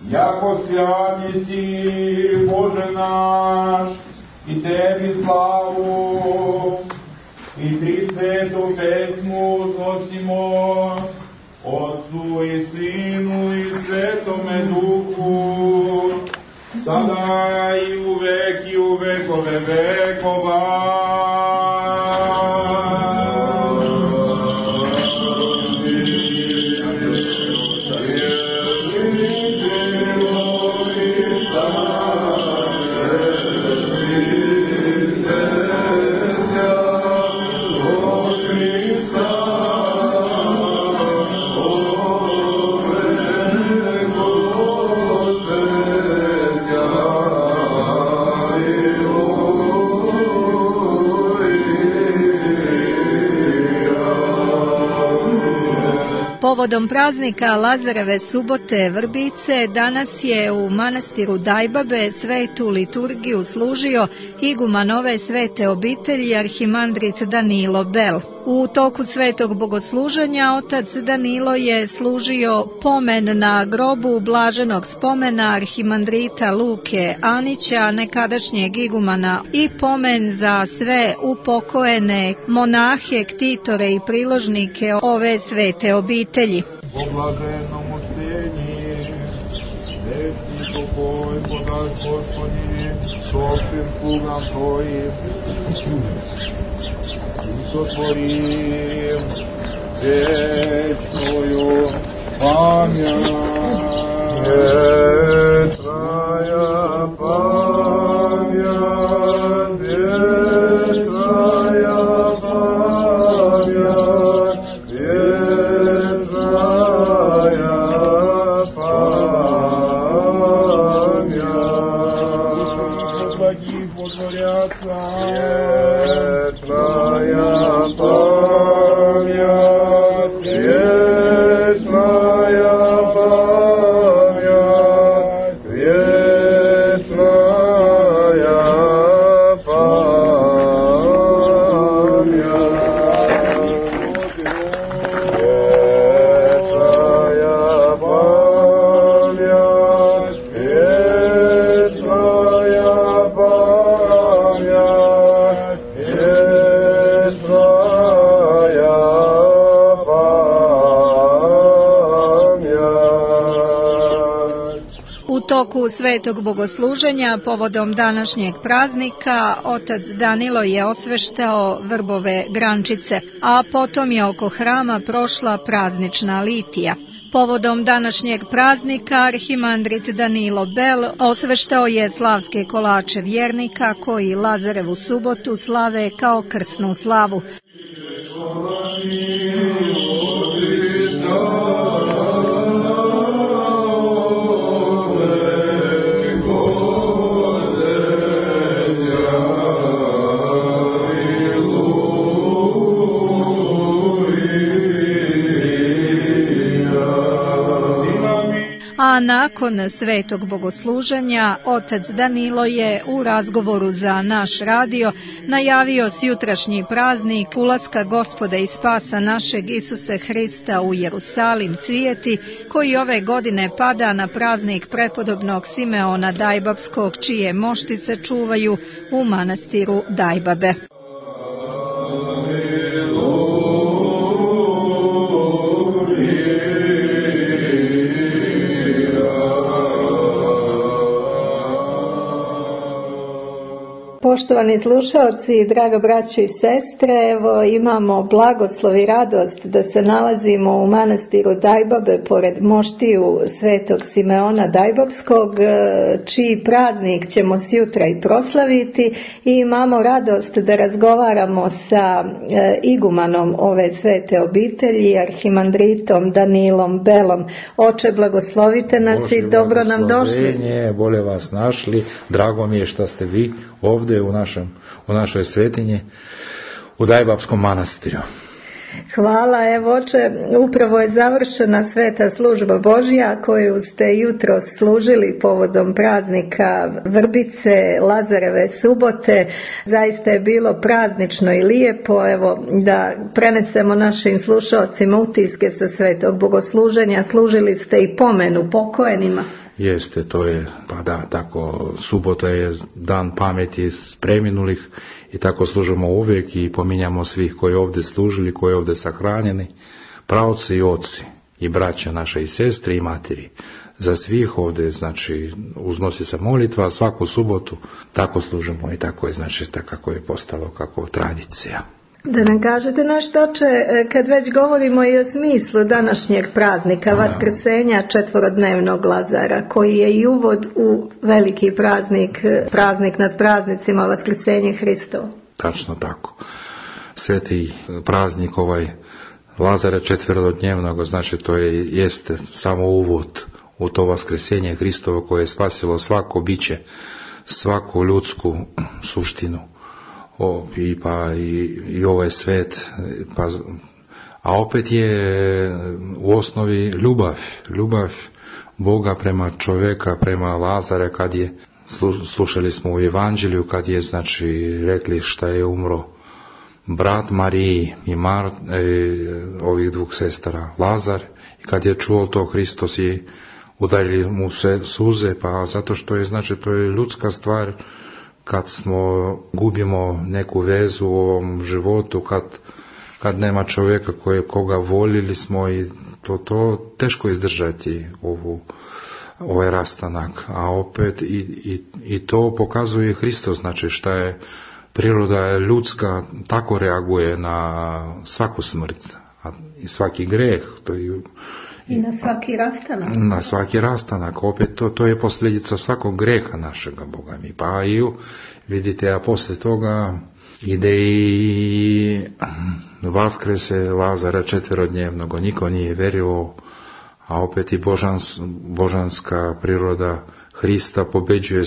jako sjajni si, Bože naš, i tebi slavu, i tri svetu pesmu uznosimo, Otcu i Sinu i Svetome Duhu, sada i u vekove vekova. Povodom praznika Lazareve subote Vrbice danas je u manastiru Dajbabe svetu liturgiju služio iguman ove svete obitelji arhimandrit Danilo Bel. U toku svetog bogosluženja otac Danilo je služio pomen na grobu blaženog spomena arhimandrita Luke Anića, nekadašnjeg igumana, i pomen za sve upokojene monahe, ktitore i priložnike ove svete obitelji. O blaženom uštenji, večni pokoj podaš Gospodi, svim slugam Tvojim, sotvorim večnoju pamjat. Večnaja pamjat, večnaja pamjat, večnaja pamjat. Благих возгорятся, вечная память, вечная память, вечная U toku svetog bogosluženja povodom današnjeg praznika otac Danilo je osveštao vrbove grančice, a potom je oko hrama prošla praznična litija. Povodom današnjeg praznika arhimandrit Danilo Bel osveštao je slavske kolače vjernika koji Lazarevu subotu slave kao krsnu slavu. A nakon svetog bogosluženja otac Danilo je u razgovoru za naš radio najavio sjutrašnji praznik ulaska Gospoda i spasa našeg Isuse Hrista u Jerusalim cvijeti, koji ove godine pada na praznik prepodobnog Simeona Dajbapskog, čije moštice čuvaju u manastiru Dajbabe. Poštovani slušalci, draga braćo i sestre, evo imamo blagoslov i radost da se nalazimo u manastiru Dajbabe pored moštiju svetog Simeona Dajbapskog, čiji praznik ćemo sjutra i proslaviti, i imamo radost da razgovaramo sa igumanom ove svete obitelji, arhimandritom Danilom Belom. Oče, blagoslovite nas i dobro nam došli. Bolje vas našli, drago mi je što ste vi ovdje u našoj svetinji, u Dajbapskom manastiru. Hvala, evo oče, upravo je završena sveta služba Božja koju ste jutro služili povodom praznika Vrbice, Lazareve subote. Zaista je bilo praznično i lijepo, evo da prenesemo našim slušalcima utiske sa svetog bogosluženja. Služili ste i pomenu pokojnima. Jeste, to je, pa da, tako, subota je dan pameti preminulih i tako služimo uvijek i pominjamo svih koji ovdje služili, koji ovdje sahranjeni, praoci i oci, i braća naše i sestre i materi. Za svih ovdje, znači, uznosi se molitva, svaku subotu tako služimo i tako je, znači, tako kako je postalo, kako tradicija. Da nam kažete nešto, oče, kad već govorimo i o smislu današnjeg praznika, Vaskrsenja četvorodnevnog Lazara, koji je i uvod u veliki praznik, praznik nad praznicima, Vaskrsenje Hristovo. Tačno tako. Sveti praznik ovaj Lazara četverodnevnog, znači to jeste samo uvod u to Vaskrsenje Hristovo koje je spasilo svako biće, svaku ljudsku suštinu. I ovaj svet, a opet je u osnovi ljubav Boga prema čovjeka, prema Lazara, kad je, slušali smo u Evanđelju, kad je, znači, rekli šta je umro brat Mariji i ovih dvog sestara, Lazar, i kad je čuo to, Hristos je udarili mu se suze, pa zato što je, znači, to je ljudska stvar, kad gubimo neku vezu u ovom životu, kad nema čovjeka koga volili smo, i to teško izdržati ovaj rastanak. A opet i to pokazuje Hristos, znači šta je priroda ljudska, tako reaguje na svaku smrt i svaki greh. I na svaki rastanak. Na svaki rastanak. Opet to je posljedica svakog greha našega, Boga mi. Pa i vidite, a poslije toga ide i vaskrese Lazara četverodnevnog. Niko nije vjerio, a opet i božanska priroda Hrista pobeđuje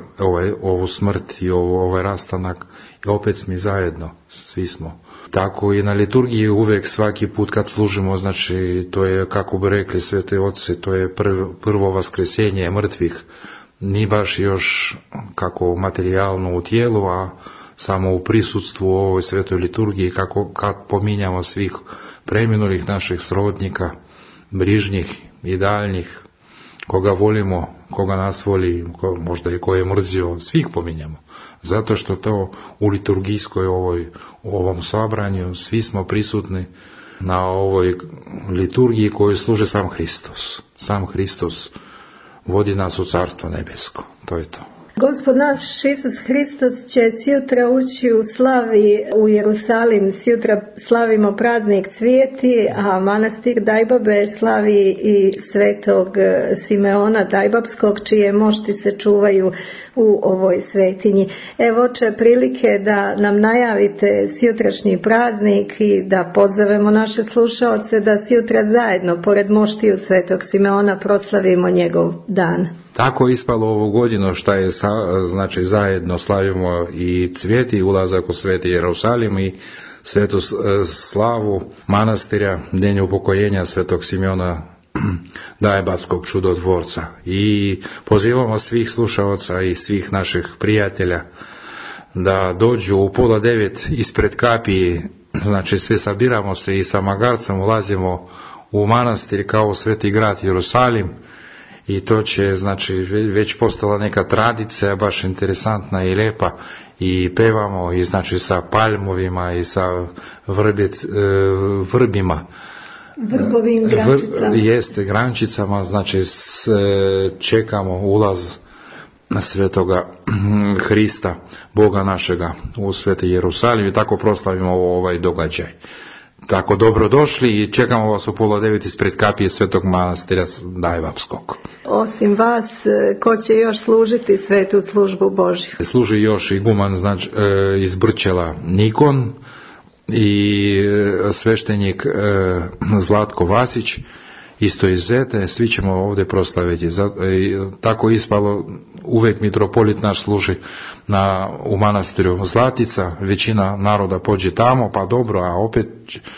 ovu smrt i ovaj rastanak. I opet smo zajedno, svi smo. Tako i na liturgiji uvijek svaki put kad služimo, znači to je, kako bi rekli sveti oci, to je prvo vaskrsenje mrtvih, ni baš još kako materijalno u tijelu, a samo u prisustvu u ovoj svetoj liturgiji, kad pominjamo svih preminulih naših srodnika, bližnjih i daljnjih, koga volimo, koga nas voli, možda i ko je mrzio, svih pominjamo. Zato što to u liturgijskoj u ovom sabranju svi smo prisutni na ovoj liturgiji koju služe sam Hristos. Sam Hristos vodi nas u Carstvo nebesko. To je to. Gospod naš Isus Hristos će sjutra ući u slavi u Jerusalim. Sjutra slavimo praznik Cvijeti, a manastir Dajbabe slavi i svetog Simeona Dajbapskog, čije mošti se čuvaju u ovoj svetinji. Evo, oče, prilike da nam najavite sjutrašnji praznik i da pozovemo naše slušaoce da sjutra zajedno, pored moštiju svetog Simeona, proslavimo njegov dan. Tako je ispalo ovu godinu šta je, znači, zajedno slavimo i Cvijeti, ulazak u sveti Jerusalim i svetu slavu manastira, den upokojenja svetog Simeona Dajbapskog čudotvorca. I pozivamo svih slušaoca i svih naših prijatelja da dođu u 8:30 ispred kapije, znači svi sabiramo se i sa magarcem ulazimo u manastir kao sveti grad Jerusalim. I to će, znači, već postala neka tradicija, baš interesantna i lijepa, i pevamo i, znači, sa palmovima i sa vrbima. Vrbovim grančicama. Jeste, grančicama, znači čekamo ulaz na svetoga Hrista, Boga našega, u sveti Jerusalim, i tako proslavimo ovaj događaj. Tako, dobrodošli i čekamo vas u 8:30 ispred kapije svetog manastira Dajbapskog. Osim vas, ko će još služiti svetu službu Božju? Služi još iguman, znači, iz Brčela Nikon i sveštenik Zlatko Vasić, isto iz Zete. Svi ćemo ovdje proslaviti. Tako ispalo, uvijek mitropolit naš služi u manastiru Zlatica, većina naroda pođe tamo, pa dobro, a opet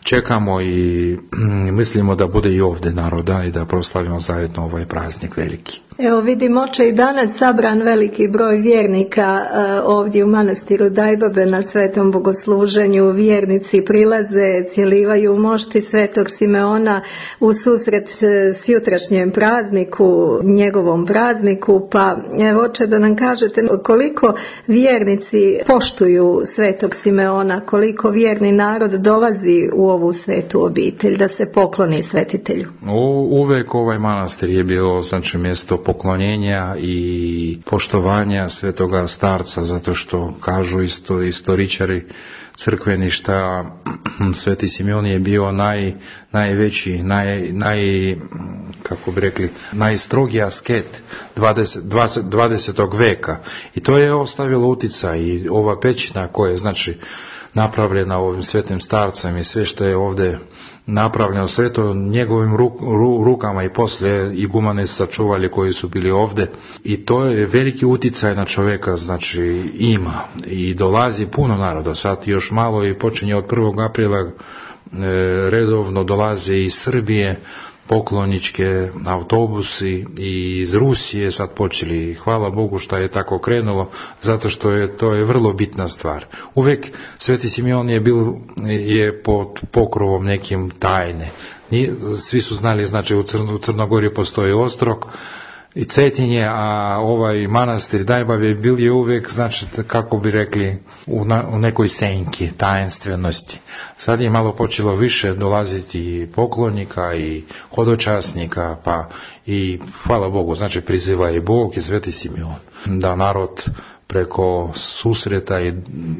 čekamo i mislimo da bude i ovdje naroda i da proslavimo zajedno ovaj praznik veliki. Evo vidim, oče, i danas sabran veliki broj vjernika ovdje u manastiru Dajbabe na svetom bogosluženju. Vjernici prilaze, cjelivaju mošti svetog Simeona u susret s jutrašnjem prazniku, njegovom prazniku. Pa evo, oče, da nam kažete koliko vjernici poštuju svetog Simeona, koliko vjerni narod dolazi u ovu svetu obitelj da se pokloni svetitelju. Uvek ovaj manastir je bio, znači, mjesto poklonjenja i poštovanja svetoga starca, zato što kažu istoričari crkveni šta sveti Simeon je bio najveći, kako bi rekli, najstrogiji asket 20. veka. I to je ostavilo uticaj i ova pećina koja je, znači, napravljena ovim svetim starcem i sve što je ovdje napravljeno, sve to njegovim rukama i poslije igumane sačuvali koji su bili ovdje. I to je veliki uticaj na čovjeka, znači, ima. I dolazi puno naroda, sad još malo i počinje od 1. aprila redovno dolaze iz Srbije pokloničke autobusi i iz Rusije sad počeli. Hvala Bogu što je tako krenulo, zato što to je vrlo bitna stvar. Uvijek sveti Simeon je pod pokrovom nekim tajne. Svi su znali, znači, u Crnogori postoji Ostrog i Cetinje, a ovaj manastir Dajbave bil je uvijek, znači, kako bi rekli, u nekoj senki tajenstvenosti. Sad je malo počelo više dolaziti poklonika i hodočasnika, pa i hvala Bogu, znači, priziva i Bog i sveti Simeon da narod preko susreta i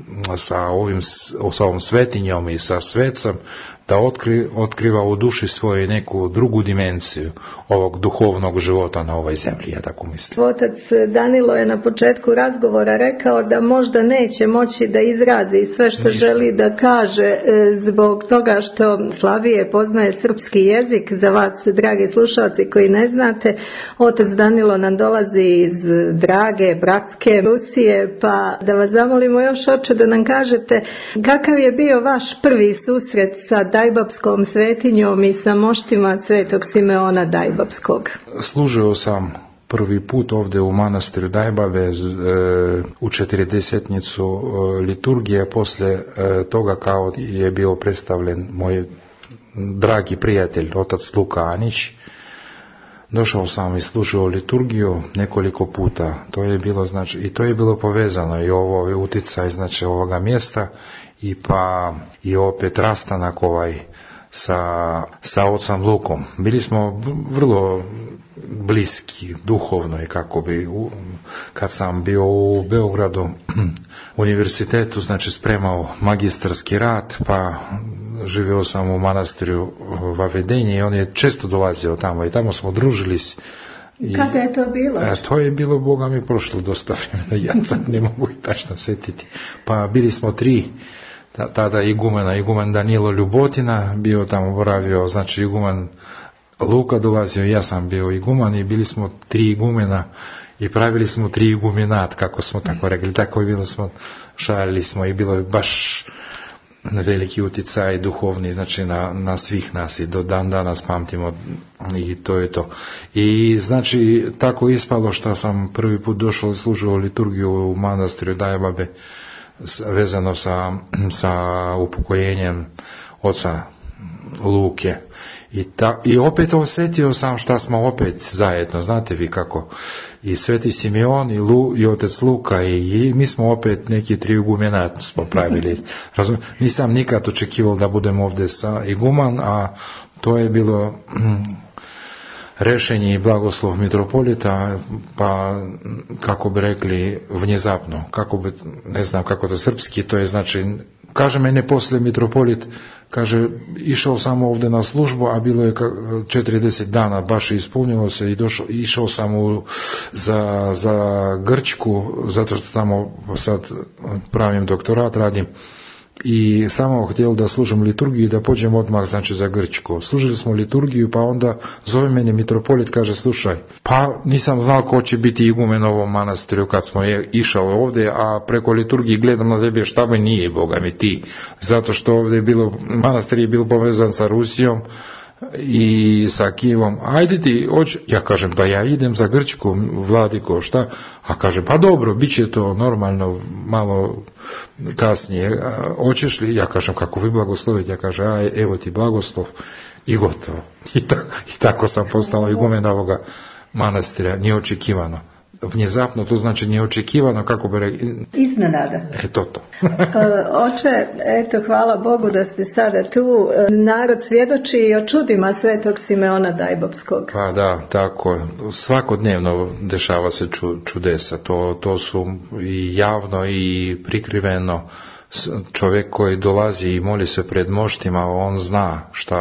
sa ovom svetinjom i sa svecom da otkriva u duši svoje neku drugu dimenziju ovog duhovnog života na ovoj zemlji, ja tako mislim. Otac Danilo je na početku razgovora rekao da možda neće moći da izrazi sve što želi da kaže zbog toga što slabije poznaje srpski jezik. Za vas, dragi slušalci koji ne znate, otac Danilo nam dolazi iz drage, bratske Rusije, pa da vas zamolimo još, oče, da nam kažete kakav je bio vaš prvi susret sa Dajbapskom svetinjom i sa moštima svetog Simeona Dajbapskog. Služio sam prvi put ovdje u manastiru Dajbave u 40-tnicu liturgije, poslije toga kao je bio predstavljen moj dragi prijatelj, otac Luka Anić. Došao sam i služio liturgiju nekoliko puta. To je bilo, znači, i to je bilo povezano i ovo je uticaj, znači, ovoga mjesta i opet rastanak ovaj sa ocem Lukom. Bili smo vrlo bliski duhovno i kako bi kad sam bio u Beogradu univerzitetu, znači, spremao magistarski rad, pa živio sam u manastiru Vavedenje i on je često dolazio tamo i tamo smo družili. Kada je to bilo? To je bilo, Boga mi, prošlo dosta vremena, ja sad ne mogu i tačno sjetiti. Pa bili smo 3, tada igumen Danilo Ljubotina bio tamo, boravio, znači, igumen Luka dolazio, ja sam bio iguman i bili smo 3 igumena i pravili smo 3 igumenat, kako smo tako rekli, tako je bilo, smo šalili smo i bilo je baš veliki uticaj duhovni, znači, na svih nas i do dan danas pamtimo i to je to. I, znači, tako ispalo što sam prvi put došao i služio liturgiju u manastiru Dajbabe vezano sa upokojenjem oca Luke. I opet osjetio sam šta smo opet zajedno, znate vi kako, i sveti Simeon i otec Luka i mi smo opet neki 3 igumenat smo pravili. Nisam nikad očekivao da budem ovdje sa iguman, a to je bilo rešenje i blagoslov mitropolita, pa kako bi rekli внезапno, ne znam kako to srpski, to je, znači, kaže mene poslije mitropolit, kaže, išao sam ovdje na službu, a bilo je 40 dana, baš ispunilo se i išao sam za Grčku, zato što tamo sad pravim doktorat, radim, i samo htjeli da služimo liturgiju i da pođemo odmah, znači, za Grčku. Služili smo liturgiju, pa onda zove meni mitropolit, kaže, slušaj, pa nisam znao ko će biti igumen u ovom manastiru kad smo išao ovdje, a preko liturgije gledam na tebe, šta me nije, Boga mi ti, zato što ovdje je bilo, manastir je bio povezan sa Rusijom i sa Kijevom. Ajde ti, ja kažem, pa ja idem za Grčku, vladiko, šta? A kaže, pa dobro, bit će to normalno, malo kasnije. Hoćeš li? Ja kažem, kako vi blagoslovite? Ja kažem, evo ti blagoslov i gotovo. I tako sam postao igumen ovoga manastira, neočekivano. Внезапно, to znači neočekivano, kako bi rekli. Iznenada. To. Oče, eto, hvala Bogu da ste sada tu. Narod svjedoči i o čudima svetog Simeona Dajbovskog. Pa da, tako. Svakodnevno dešava se čudesa. To su i javno i prikriveno. Čovjek koji dolazi i moli se pred moštima, on zna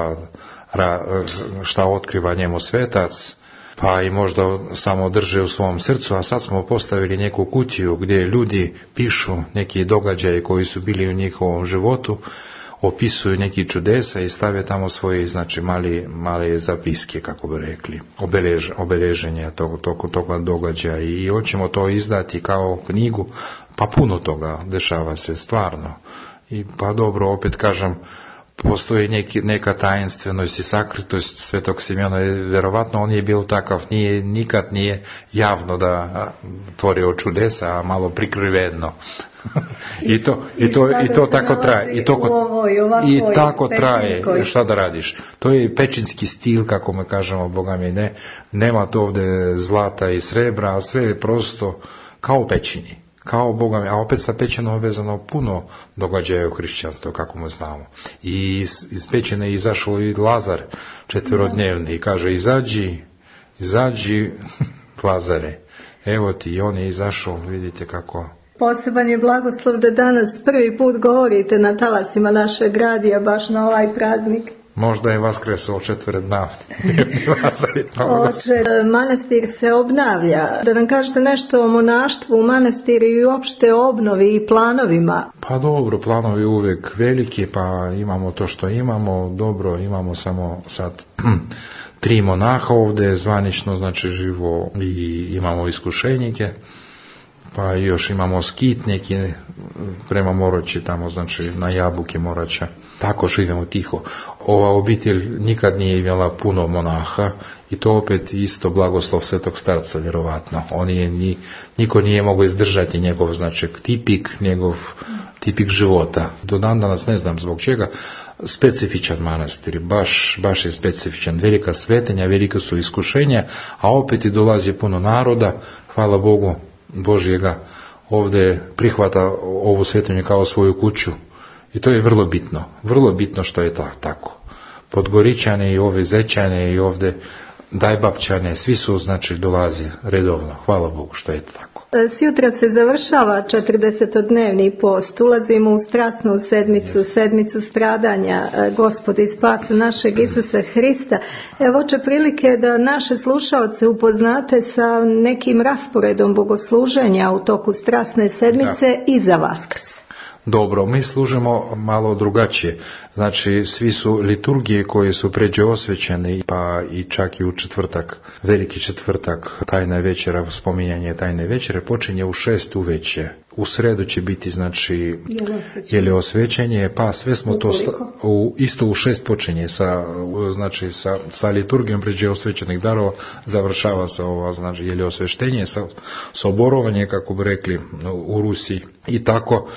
šta otkriva njemu svetac, pa i možda samo drže u svom srcu, a sad smo postavili neku kutiju gdje ljudi pišu neki događaje koji su bili u njihovom životu, opisuju neki čudesa i stave tamo svoje, znači, male zapiske, kako bi rekli, obeleženja toga događaja, i hoćemo to izdati kao knjigu, pa puno toga dešava se stvarno. I pa dobro, opet kažem, postoji neka tajenstvenost i sakritost svetog Simeona, vjerovatno on je bio takav, nikad nije javno da tvorio čudesa, a malo prikriveno. I to tako traje. I tako traje, šta da radiš. To je pečinski stil, kako mi kažemo, Boga mi, nema to ovdje zlata i srebra, a sve je prosto kao pećini. Kao Boga mi, a opet sa pećinom vezano puno događaja u hrišćanstvu, kako mu znamo. I iz pećine je izašao i Lazar, 4-dnevni, i kaže, izađi Lazare. Evo ti, i on je izašao, vidite kako. Poseban je blagoslov da danas prvi put govorite na talasima našeg radija, baš na ovaj praznik. Možda je vaskresao 4 dna. Oče, manastir se obnavlja. Da nam kažete nešto o monaštvu u manastiru i uopšte o obnovi i planovima. Pa dobro, planovi uvijek veliki, pa imamo to što imamo. Dobro, imamo samo sad 3 monaha ovdje zvanično, znači živo, i imamo iskušenike. Pa još imamo skit neki prema Moroči tamo, znači na Jabuke Morača. Tako živimo tiho. Ova obitelj nikad nije imala puno monaha i to opet isto blagoslov svetog starca, vjerovatno. Niko nije mogao izdržati njegov, znači, tipik života. Do dan danas ne znam zbog čega. Specifičan manastir, baš je specifičan. Velika svetenja, velika su iskušenja, a opet i dolazi puno naroda, hvala Bogu Božjega, ovdje prihvata ovu svetinju kao svoju kuću. I to je vrlo bitno što je tako. Podgoričane i ove Zečane i ovdje Dajbapčane, svi su, znači, dolazi redovno. Hvala Bogu što je tako. Sjutra se završava 40-dnevni post. Ulazimo u strasnu sedmicu stradanja Gospoda i spasa našeg Isusa Hrista. Evo će prilike da naše slušaoce upoznate sa nekim rasporedom bogosluženja u toku strasne sedmice i za Vaskrs. Dobro, mi služimo malo drugačije. Znači, svi su liturgije koje su pređe osvećene, pa i čak i u četvrtak, veliki četvrtak, tajna večera, spominjanje tajne večere, počinje u 6 uveče. U sredu će biti, znači, jeli osvećenje, pa sve smo to isto u 6 počinje sa liturgijom pređe osvećenih darova, završava se ovo, znači, jeli osveštenje, soborovanje, kako bi rekli u Rusiji, i tako.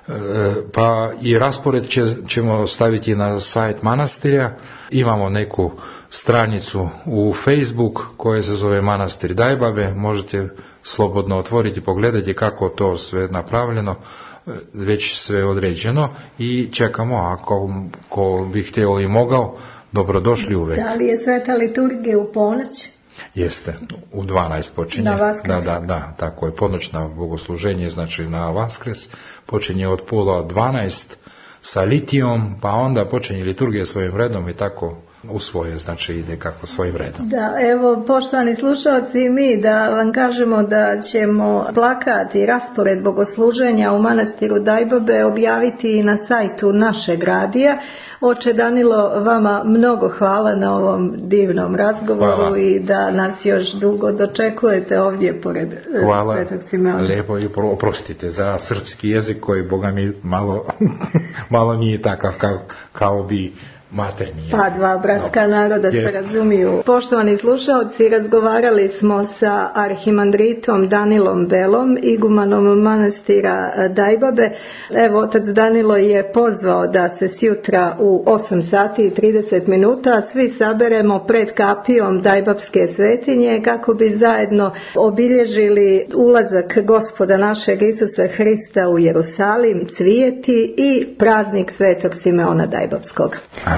Pa i raspored ćemo staviti na sajt manastirja. Imamo neku stranicu u Facebook koja se zove Manastir Dajbabe. Možete slobodno otvoriti, pogledati kako to sve napravljeno, već sve određeno, i čekamo, ako ko bi htio i mogao, dobrodošli uvek. Da li je sveta liturgija u ponoć? Jeste, u 12 počinje. Na Vaskrs? Da, tako je, ponoćno bogosluženje, znači na Vaskrs, počinje od 11:30 sa litijom, pa onda počinje liturgija svojim redom i tako usvoje, znači ide kako svojim redom. Da, evo, poštovani slušalci, mi da vam kažemo da ćemo plakat i raspored bogosluženja u manastiru Dajbabe objaviti i na sajtu našeg radija. Oče Danilo, vama mnogo hvala na ovom divnom razgovoru. Hvala. I da nas još dugo dočekujete ovdje pored Svetog Simeona. Hvala, lijepo i oprostite za srpski jezik koji, Boga mi, malo nije takav kao bi materni jezik. Pa dva bratska naroda se razumiju. Poštovani slušalci, razgovarali smo sa arhimandritom Danilom Belom, igumanom manastira Dajbabe. Evo, otac Danilo je pozvao da se sjutra u 8 sati i 30 minuta svi saberemo pred kapijom Dajbabske svetinje kako bi zajedno obilježili ulazak Gospoda našeg Isusa Hrista u Jerusalim, cvijeti i praznik Svetog Simeona Dajbabskog.